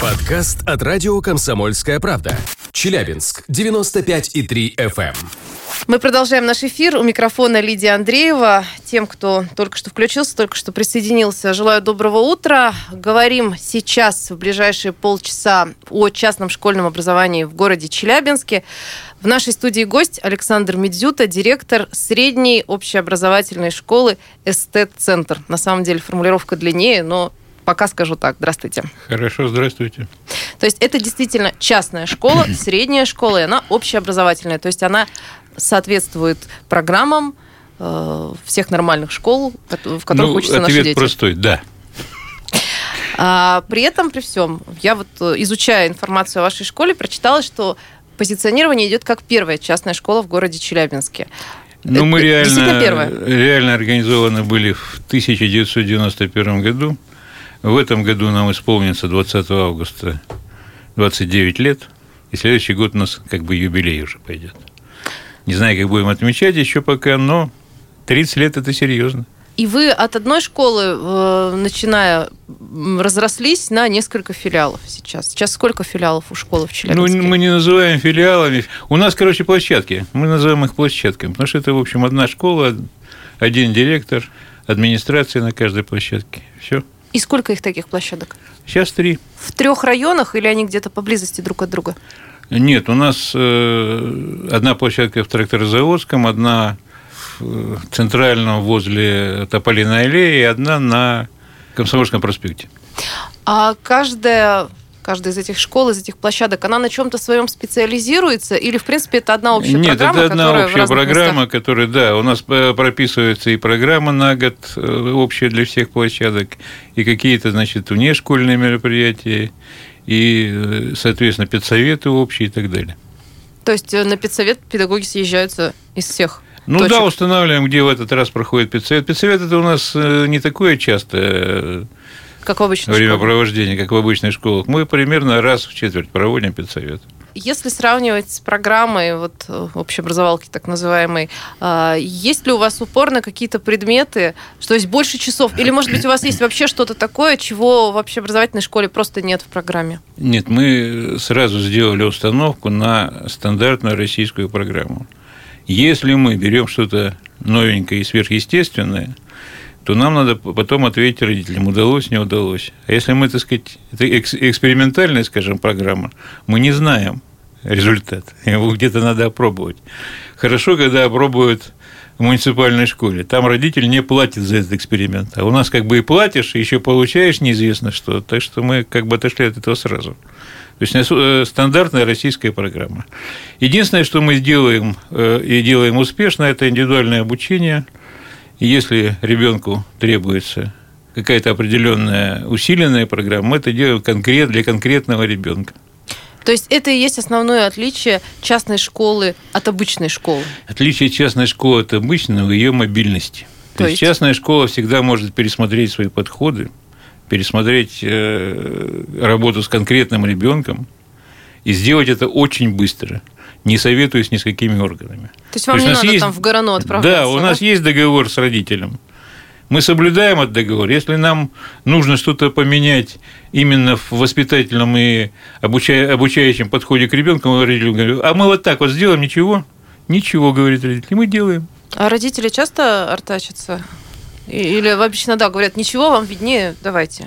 Подкаст от радио «Комсомольская правда». Челябинск, 95,3 FM. Мы продолжаем наш эфир. У микрофона Лидия Андреева. Тем, кто только что включился, только что присоединился, желаю доброго утра. Говорим сейчас, в ближайшие полчаса, о частном школьном образовании в городе Челябинске. В нашей студии гость Александр Медзюта, директор средней общеобразовательной школы «Эстет-центр». На самом деле формулировка длиннее, но пока скажу так. Здравствуйте. Хорошо, здравствуйте. То есть это действительно частная школа, средняя школа, и она общеобразовательная. То есть она соответствует программам всех нормальных школ, в которых учатся наши дети. Ответ простой, да. При этом, при всем, я вот, изучая информацию о вашей школе, прочитала, что позиционирование идет как первая частная школа в городе Челябинске. Ну, мы реально организованы были в 1991 году. В этом году нам исполнится 20 августа 29 лет, и следующий год у нас как бы юбилей уже пойдет. Не знаю, как будем отмечать еще пока, но 30 лет – это серьезно. И вы от одной школы, начиная, разрослись на несколько филиалов сейчас. Сейчас сколько филиалов у школы в Челябинске? Ну, мы не называем филиалами. У нас, площадки. Мы называем их площадками, потому что это, в общем, одна школа, один директор, администрация на каждой площадке. Все. И сколько их таких площадок? Сейчас 3. В 3 районах или они где-то поблизости друг от друга? Нет, у нас одна площадка в Тракторозаводском, одна в Центральном возле Тополиной аллеи и одна на Комсомольском проспекте. А каждая из этих школ, из этих площадок, она на чем-то своем специализируется? Или, в принципе, это одна общая программа? Нет, это одна общая программа, которая, да, у нас прописывается и программа на год общая для всех площадок, и какие-то, значит, внешкольные мероприятия, и, соответственно, педсоветы общие и так далее. То есть на педсовет педагоги съезжаются из всех точек? Да, устанавливаем, где в этот раз проходит педсовет. Педсовет – это у нас не такое частое как в обычной времяпровождение, как в обычных школах. Мы примерно раз в четверть проводим педсовет. Если сравнивать с программой общеобразовалки так называемой, есть ли у вас упор на какие-то предметы, что есть больше часов? Или, может быть, у вас есть вообще что-то такое, чего в общеобразовательной школе просто нет в программе? Нет, мы сразу сделали установку на стандартную российскую программу. Если мы берем что-то новенькое и сверхъестественное, то нам надо потом ответить родителям, удалось, не удалось. А если мы, так сказать, это экспериментальная, скажем, программа, мы не знаем результат, его где-то надо опробовать. Хорошо, когда опробуют в муниципальной школе, там родитель не платит за этот эксперимент, а у нас как бы и платишь, и еще получаешь неизвестно что, так что мы как бы отошли от этого сразу. То есть стандартная российская программа. Единственное, что мы делаем и делаем успешно, это индивидуальное обучение. И если ребенку требуется какая-то определенная усиленная программа, мы это делаем для конкретного ребенка. То есть это и есть основное отличие частной школы от обычной школы? Отличие частной школы от обычной в ее мобильности. То есть частная школа всегда может пересмотреть свои подходы, пересмотреть работу с конкретным ребенком и сделать это очень быстро, не советуясь ни с какими органами. То есть вам не надо там в Горано отправляться? Да, у нас есть договор с родителем. Мы соблюдаем этот договор. Если нам нужно что-то поменять именно в воспитательном и обучающем подходе к ребенку, мы родителям говорим, а мы вот так вот сделаем, ничего? Ничего, говорит родитель, и мы делаем. А родители часто артачатся? Или обычно, да, говорят, ничего, вам виднее, давайте?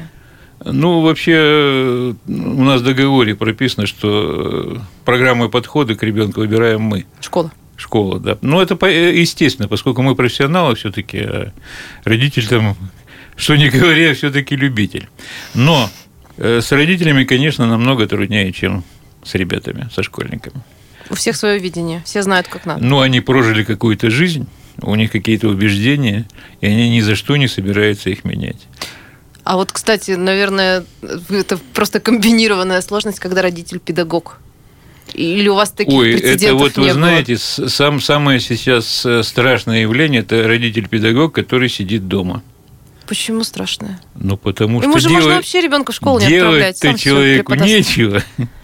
Вообще у нас в договоре прописано, что программы подхода к ребенку выбираем мы. Школа, да. Это естественно, поскольку мы профессионалы все-таки, а родитель там, что ни говоря, все-таки любитель. Но с родителями, конечно, намного труднее, чем с ребятами, со школьниками. У всех свое видение, все знают, как надо. Они прожили какую-то жизнь, у них какие-то убеждения, и они ни за что не собираются их менять. А кстати, наверное, это просто комбинированная сложность, когда родитель педагог. Или у вас таких прецедентов это не было? Вы знаете, самое сейчас страшное явление – это родитель-педагог, который сидит дома. Почему страшное? Потому что ему же можно вообще ребенка в школу не отправлять. Делать-то человеку нечего.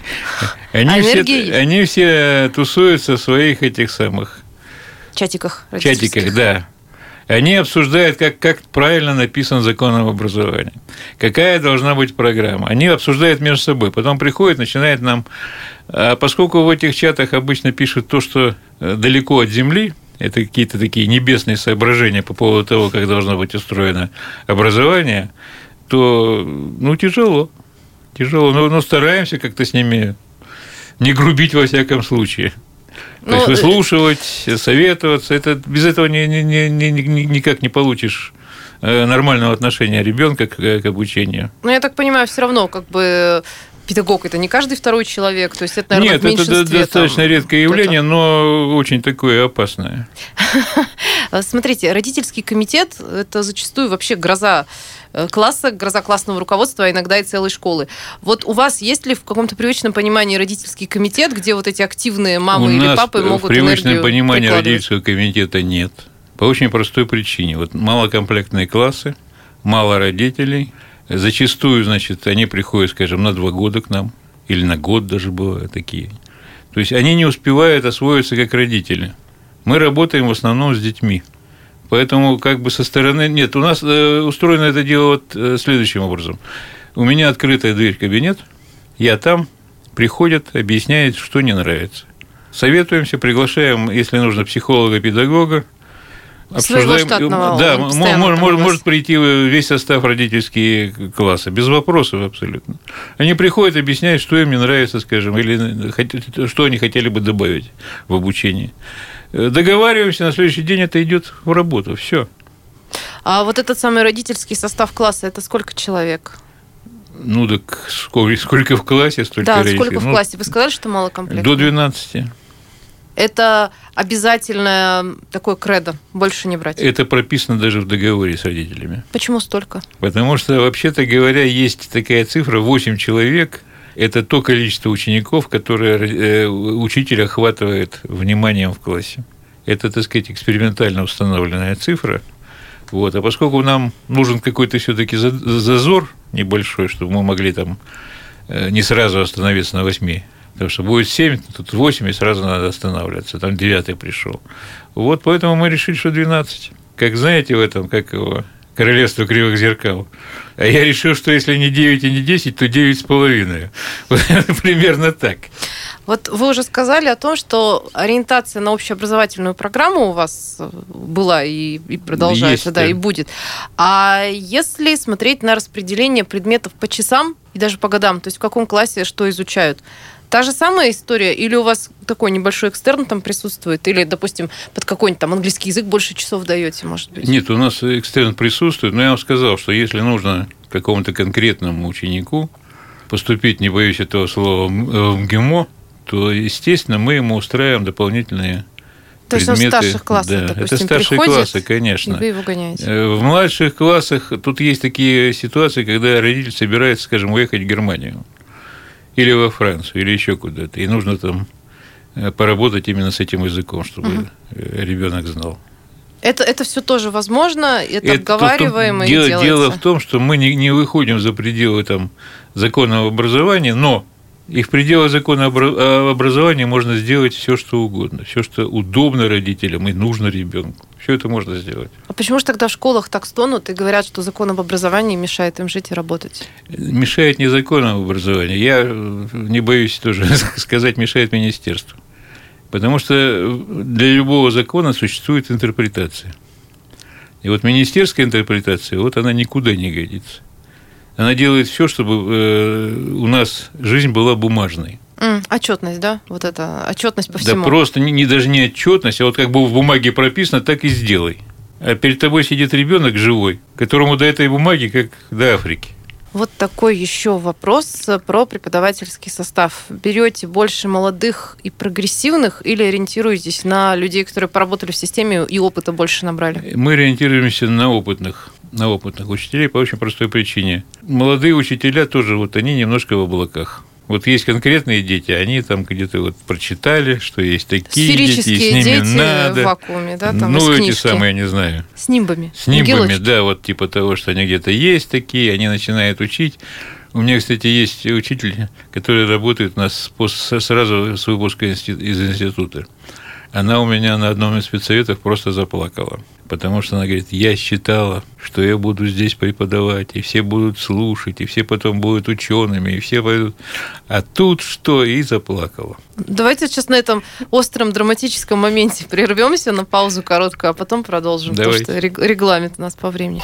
Они все тусуются в своих этих самых чатиках, да. Они обсуждают, как правильно написан закон об образовании, какая должна быть программа. Они обсуждают между собой, потом приходят, начинают нам... А поскольку в этих чатах обычно пишут то, что далеко от земли, это какие-то такие небесные соображения по поводу того, как должно быть устроено образование, то, тяжело. Но стараемся как-то с ними не грубить во всяком случае. То есть выслушивать, советоваться. Без этого никак не получишь нормального отношения ребенка к обучению. Я так понимаю, все равно педагог – это не каждый второй человек, то есть это, наверное, Нет, в меньшинстве. Это достаточно редкое явление, но очень такое опасное. Смотрите, родительский комитет – это зачастую вообще гроза класса, гроза классного руководства, а иногда и целой школы. Вот у вас есть ли в каком-то привычном понимании родительский комитет, где вот эти активные мамы или папы могут энергию в привычном понимании прикладывать? родительского комитета нет. По очень простой причине. Вот малокомплектные классы, мало родителей. Зачастую, они приходят, скажем, на 2 года к нам, или на год даже бывают такие. То есть они не успевают освоиться как родители. Мы работаем в основном с детьми. Поэтому со стороны... Нет, у нас устроено это дело следующим образом. У меня открытая дверь в кабинет, я там, приходят, объясняют, что не нравится. Советуемся, приглашаем, если нужно, психолога, педагога. Обсуждаем. Да, может прийти весь состав родительские класса, без вопросов абсолютно. Они приходят, объясняют, что им не нравится, скажем, или что они хотели бы добавить в обучении. Договариваемся, на следующий день это идет в работу, все. А вот этот самый родительский состав класса, это сколько человек? Так сколько в классе, столько родителей. Да, сколько в классе? Вы сказали, что мало комплектов? До 12. Это обязательное такое кредо, больше не брать? Это прописано даже в договоре с родителями. Почему столько? Потому что, вообще-то говоря, есть такая цифра, 8 человек – это то количество учеников, которое учитель охватывает вниманием в классе. Это, экспериментально установленная цифра. А поскольку нам нужен какой-то все-таки зазор небольшой, чтобы мы могли не сразу остановиться на 8, потому что будет 7, тут 8, и сразу надо останавливаться. Там 9 пришел. Поэтому мы решили, что 12. Как знаете в этом, королевство кривых зеркал. А я решил, что если не 9 и не 10, то 9,5. Примерно так. Вы уже сказали о том, что ориентация на общеобразовательную программу у вас была и продолжается, есть, да, и будет. А если смотреть на распределение предметов по часам и даже по годам, то есть в каком классе что изучают, та же самая история, или у вас такой небольшой экстерн там присутствует, или, допустим, под какой-нибудь английский язык больше часов даете, может быть? Нет, у нас экстерн присутствует, но я вам сказал, что если нужно какому-то конкретному ученику поступить, не боюсь этого слова, в МГИМО, то, естественно, мы ему устраиваем дополнительные предметы. То есть он в старших классах, допустим, это старшие классы, конечно. И вы его гоняете. В младших классах тут есть такие ситуации, когда родитель собирается, скажем, уехать в Германию или во Францию, или еще куда-то, и нужно там поработать именно с этим языком, чтобы ребенок знал. Это все тоже возможно, это обговариваемо и делается. Дело в том, что мы не выходим за пределы закона об образовании, но и в пределах закона об образовании можно сделать все, что угодно, все, что удобно родителям и нужно ребенку. Все это можно сделать. А почему же тогда в школах так стонут и говорят, что закон об образовании мешает им жить и работать? Мешает не закон об образовании. Я не боюсь тоже сказать, мешает министерство. Потому что для любого закона существует интерпретация. И министерская интерпретация, она никуда не годится. Она делает все, чтобы у нас жизнь была бумажной. Отчетность, да? Это отчетность по всему. Да просто даже не отчетность, а как бы в бумаге прописано, так и сделай. А перед тобой сидит ребенок живой, которому до этой бумаги как до Африки. Вот такой еще вопрос про преподавательский состав. Берете больше молодых и прогрессивных или ориентируетесь на людей, которые поработали в системе и опыта больше набрали? Мы ориентируемся на опытных учителей по очень простой причине. Молодые учителя тоже, они немножко в облаках. Есть конкретные дети, они там где-то прочитали, что есть такие дети, и с ними дети надо. В вакууме, да, там из книжки. Эти самые, я не знаю. С нимбами. С нимбами, да, типа того, что они где-то есть такие, они начинают учить. У меня, кстати, есть учитель, который работает у нас сразу с выпуска из института. Она у меня на одном из спецсоветов просто заплакала. Потому что она говорит, я считала, что я буду здесь преподавать, и все будут слушать, и все потом будут учеными, и все пойдут. А тут что? И заплакала. Давайте сейчас на этом остром драматическом моменте прервемся на паузу короткую, а потом продолжим. Давайте. Потому что регламент у нас по времени.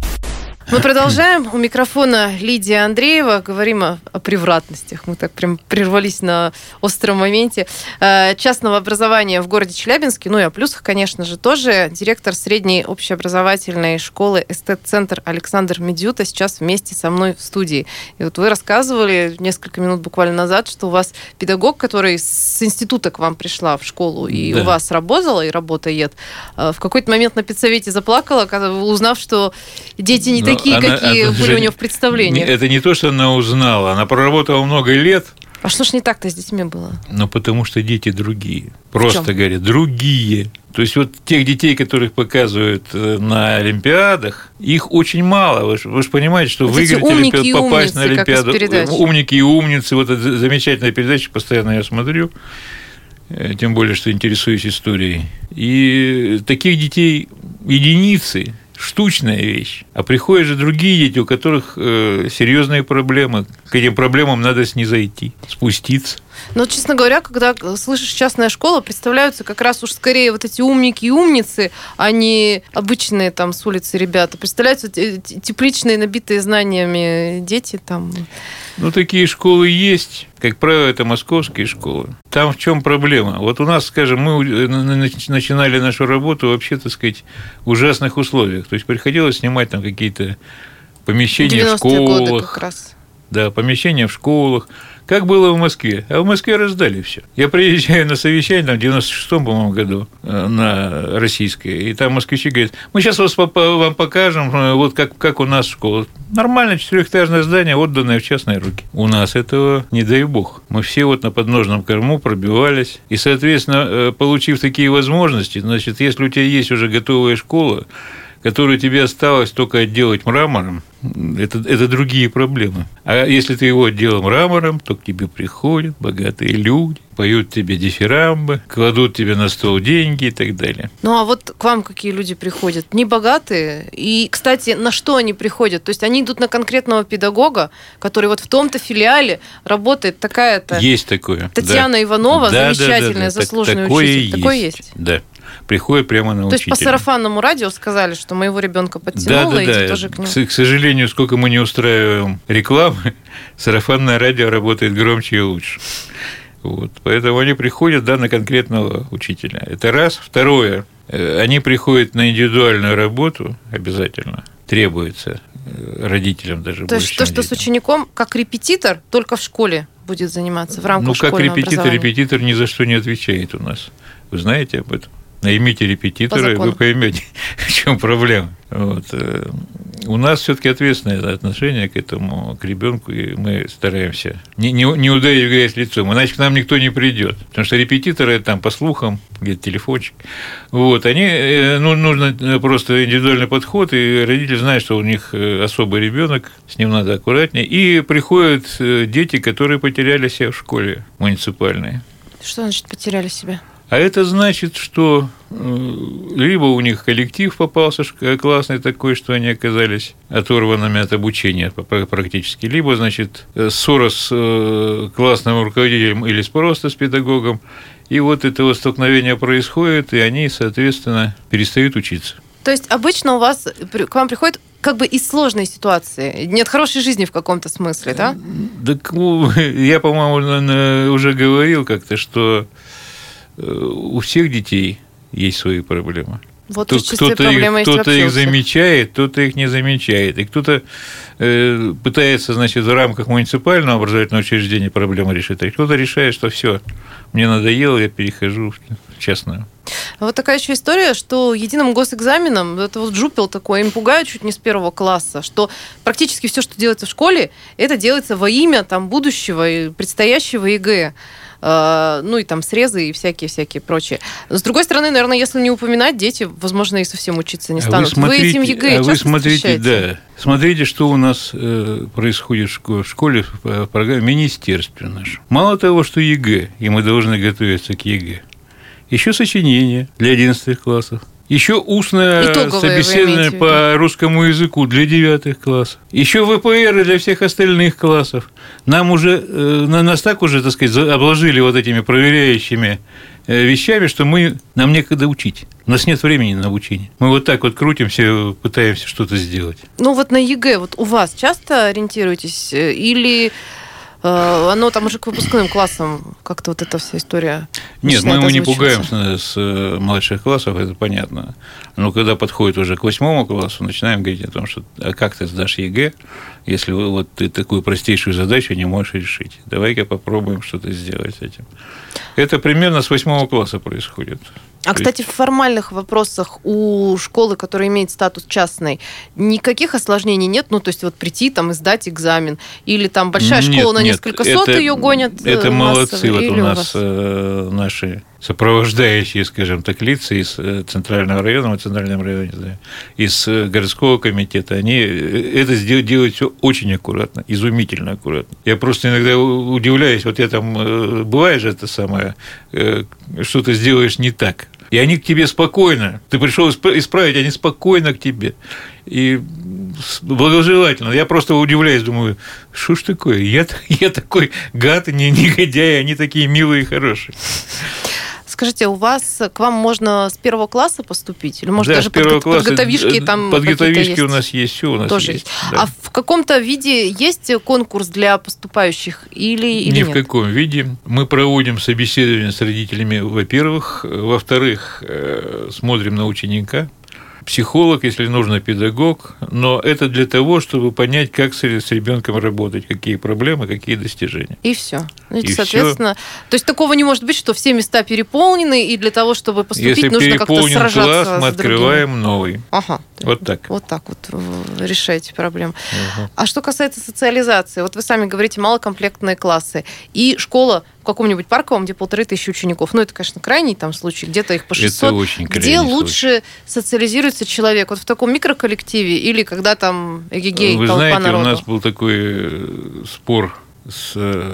Мы продолжаем. У микрофона Лидия Андреева. Говорим о превратностях. Мы так прям прервались на остром моменте. Частного образования в городе Челябинске, ну и о плюсах, конечно же, тоже. Директор средней общеобразовательной школы «Эстет-центр» Александр Медюта сейчас вместе со мной в студии. И вот вы рассказывали несколько минут буквально назад, что у вас педагог, который с института к вам пришла в школу и у вас работала и работает, в какой-то момент на педсовете заплакала, узнав, что дети не такие, какие были у нее в представлении. Это не то, что она узнала, она проработала много лет. А что ж не так-то с детьми было? Ну, потому что дети другие. Просто говоря, другие. То есть вот тех детей, которых показывают на олимпиадах, их очень мало. Вы же понимаете, что выиграть олимпиаду, попасть на олимпиаду. Умники и умницы. Вот эта замечательная передача, постоянно я смотрю. Тем более, что интересуюсь историей. И таких детей единицы. Штучная вещь. А приходят же другие дети, у которых серьезные проблемы. К этим проблемам надо снизойти, спуститься. Но, честно говоря, когда слышишь частная школа, представляются как раз уж скорее вот эти умники и умницы, а не обычные там с улицы ребята. Представляются тепличные, набитые знаниями дети там. Ну, такие школы есть. Как правило, это московские школы. Там в чем проблема? Вот у нас, скажем, мы начинали нашу работу вообще, так сказать, в ужасных условиях. То есть приходилось снимать там какие-то помещения в школах. Годы как раз. Да, помещения в школах. Как было в Москве? А в Москве раздали все. Я приезжаю на совещание там, в 96-м, по-моему, году на Российское, и там москвичи говорят, мы сейчас вам покажем, вот как у нас школа. Нормально, 4-этажное здание, отданное в частные руки. У нас этого, не дай бог. Мы все вот на подножном корму пробивались. И, соответственно, получив такие возможности, значит, если у тебя есть уже готовая школа, которую тебе осталось только отделать мрамором, это другие проблемы. А если ты его отделал мрамором, то к тебе приходят богатые люди, поют тебе дифирамбы, кладут тебе на стол деньги и так далее. Ну, а вот к вам какие люди приходят? Не богатые? И, кстати, на что они приходят? То есть они идут на конкретного педагога, который вот в том-то филиале работает такая-то... Есть такое. Татьяна Иванова, замечательная, заслуженный учитель. Такое есть? Да. Приходят прямо на учителя. То есть по сарафанному радио сказали, что моего ребенка подтянуло, иди тоже к нему. К сожалению, сколько мы не устраиваем рекламы, сарафанное радио работает громче и лучше. Вот. Поэтому они приходят на конкретного учителя. Это раз. Второе. Они приходят на индивидуальную работу обязательно. Требуется родителям даже больше. То есть то, что с учеником, как репетитор, только в школе будет заниматься в рамках школьного образования. Ну, как репетитор ни за что не отвечает у нас. Вы знаете об этом? Наймите репетитора, и вы поймете, в чем проблема. Вот. У нас все-таки ответственное отношение к этому, к ребенку, и мы стараемся не ударить в грязь лицом, иначе к нам никто не придет. Потому что репетиторы, там, по слухам, где-то телефончик, вот, нужно просто индивидуальный подход, и родители знают, что у них особый ребенок, с ним надо аккуратнее. И приходят дети, которые потеряли себя в школе муниципальной. Что значит потеряли себя? А это значит, что либо у них коллектив попался классный такой, что они оказались оторванными от обучения практически, либо, значит, ссора с классным руководителем или просто с педагогом, и вот это столкновение происходит, и они, соответственно, перестают учиться. То есть обычно у вас к вам приходят как бы из сложной ситуации, нет хорошей жизни в каком-то смысле, да? Так, я, по-моему, уже говорил как-то, что у всех детей есть свои проблемы. Вот кто-то их замечает, кто-то их не замечает. И кто-то пытается, значит, в рамках муниципального образовательного учреждения проблемы решить. А кто-то решает, что все, мне надоело, я перехожу в частную. Вот такая еще история, что единым госэкзаменом, это вот жупел такой, им пугают чуть не с 1 класса, что практически все, что делается в школе, это делается во имя там, будущего и предстоящего ЕГЭ. Ну и там срезы и всякие прочие. С другой стороны, наверное, если не упоминать, дети, возможно, и совсем учиться не станут. Вы этим ЕГЭ часто встречаете? Смотрите, что у нас происходит в школе, в программе министерстве нашем. Мало того, что ЕГЭ, и мы должны готовиться к ЕГЭ, еще сочинения для 11 классов. Еще устное собеседование по русскому языку для 9 классов. Еще ВПР для всех остальных классов. Нас так уже, так сказать, обложили вот этими проверяющими вещами, что нам некогда учить. У нас нет времени на обучение. Мы вот так вот крутимся, пытаемся что-то сделать. Ну вот на ЕГЭ вот у вас часто ориентируетесь? Или оно там уже к выпускным классам как-то вот эта вся история? Нет, мы не пугаем с младших классов, это понятно. Но когда подходит уже к 8 классу, начинаем говорить о том, что а как ты сдашь ЕГЭ, если вот ты такую простейшую задачу не можешь решить. Давай-ка попробуем что-то сделать с этим. Это примерно с 8 класса происходит. А, кстати, в формальных вопросах у школы, которая имеет статус частной, никаких осложнений нет? Ну, то есть, вот прийти там и сдать экзамен? Или там большая школа на несколько сот ее гонят? Это молодцы. Вот у нас наши сопровождающие, скажем так, лица из Центрального района, в Центральном районе, да, из городского комитета, они это делают все очень аккуратно, изумительно аккуратно. Я просто иногда удивляюсь, вот я там, бывает же это самое, что ты сделаешь не так. И они к тебе спокойно. Ты пришел исправить, они спокойно к тебе. И благожелательно. Я просто удивляюсь, думаю, что ж такое? Я такой гад, негодяй, они такие милые и хорошие. Скажите, к вам можно с 1 класса поступить? Или, может, даже подготовишки там подготовишки у нас есть, все у нас тоже есть. Да. А в каком-то виде есть конкурс для поступающих или Ни нет? В каком виде. Мы проводим собеседование с родителями, во-первых. Во-вторых, смотрим на ученика. Психолог, если нужно, педагог, но это для того, чтобы понять, как с ребенком работать, какие проблемы, какие достижения. И все. Соответственно, то есть такого не может быть, что все места переполнены, и для того, чтобы поступить, если нужно как-то сражаться. Если переполнен класс, мы открываем новый. Ага. Вот так. Вот так вот решаете проблему. А что касается социализации, вот вы сами говорите, малокомплектные классы, и школа в каком-нибудь парковом, где 1500 учеников. Ну, это, конечно, крайний там случай, где-то их по 600. Это очень где лучше социализируется человек? Вот в таком микроколлективе или когда там эгегей, толпа народу? Вы знаете, у нас был такой спор с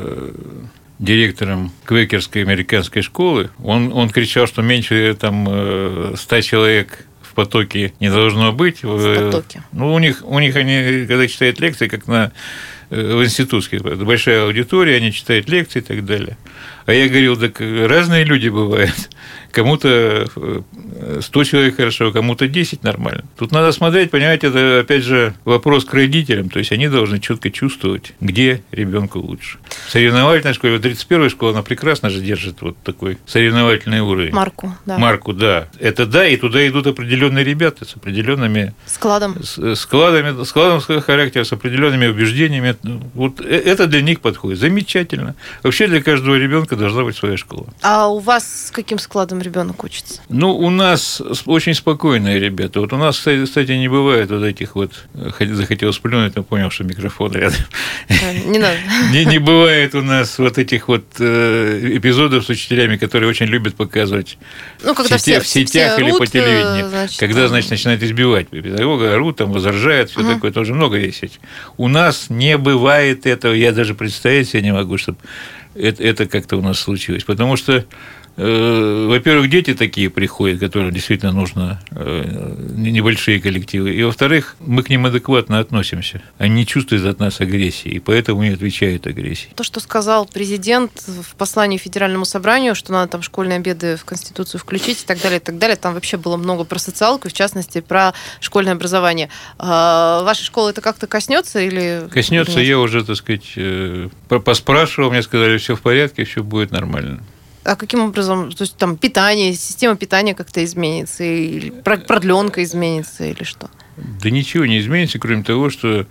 директором квекерской американской школы. Он кричал, что меньше там 100 человек в потоке не должно быть. В потоке. Ну, у них они, когда читают лекции, как в институтских, большая аудитория, они читают лекции и так далее. А я говорил, так разные люди бывают. Кому-то 100 человек хорошо, кому-то 10 нормально. Тут надо смотреть, понимаете, это, опять же, вопрос к родителям. То есть, они должны четко чувствовать, где ребенку лучше. Соревновательная школа, 31-я школа, она прекрасно же держит вот такой соревновательный уровень. Марку, да. Марку, да. Это да, и туда идут определенные ребята с определенными складом своего характера, с определенными убеждениями. Вот это для них подходит. Замечательно. Вообще для каждого ребенка должна быть своя школа. А у вас с каким складом ребенок учится? Ну, у нас очень спокойные ребята. Вот у нас, кстати, не бывает вот этих вот... Захотел сплюнуть, но понял, что микрофон рядом. Не надо. Не бывает у нас вот этих вот эпизодов с учителями, которые очень любят показывать в сетях или по телевидению. Когда, значит, начинают избивать педагога, орут, там, возражают, все такое, тоже много есть. У нас не бывает этого. Я даже представить себе не могу, чтобы это как-то у нас случилось. Потому что, во-первых, дети такие приходят, которым действительно нужно небольшие коллективы. И, во-вторых, мы к ним адекватно относимся. Они не чувствуют от нас агрессии, и поэтому не отвечают агрессией. То, что сказал президент в послании Федеральному собранию, что надо там школьные обеды в Конституцию включить и так далее, там вообще было много про социалку, в частности, про школьное образование. Вашей школы это как-то коснется или... Коснется, я уже, так сказать, поспрашивал, мне сказали, все в порядке, все будет нормально. А каким образом? То есть там питание, система питания как-то изменится, или продленка изменится, или что? Да ничего не изменится, кроме того, что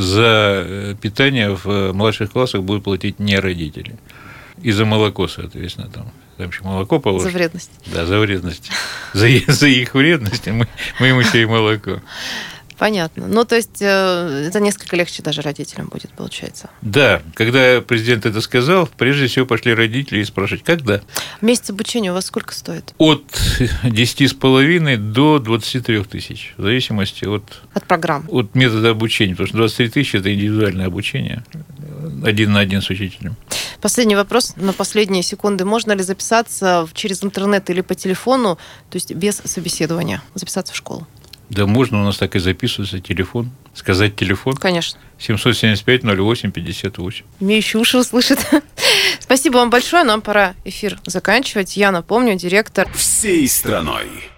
за питание в младших классах будут платить не родители. И за молоко, соответственно, там еще молоко положено. За вредность. Да, за вредность. За их вредность мы им еще и молоко. Понятно. Ну, то есть, это несколько легче даже родителям будет, получается. Да. Когда президент это сказал, прежде всего пошли родители и спрашивать, когда? Месяц обучения у вас сколько стоит? От 10,5 до 23 тысяч, в зависимости от программ. От метода обучения. Потому что 23 тысячи – это индивидуальное обучение. 1 на 1 с учителем. Последний вопрос на последние секунды. Можно ли записаться через интернет или по телефону, то есть без собеседования, записаться в школу? Да можно, у нас так и записывается телефон. Сказать телефон? Конечно. 775-08-58. Имеющие уши услышат. Спасибо вам большое. Нам пора эфир заканчивать. Я напомню, директор всей страной.